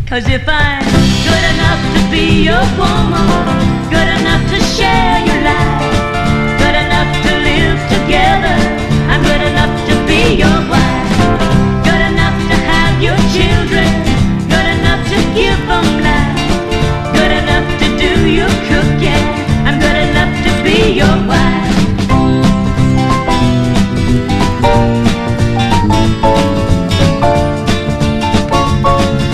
'Cause if I'm good enough to be your woman, good enough to share your life,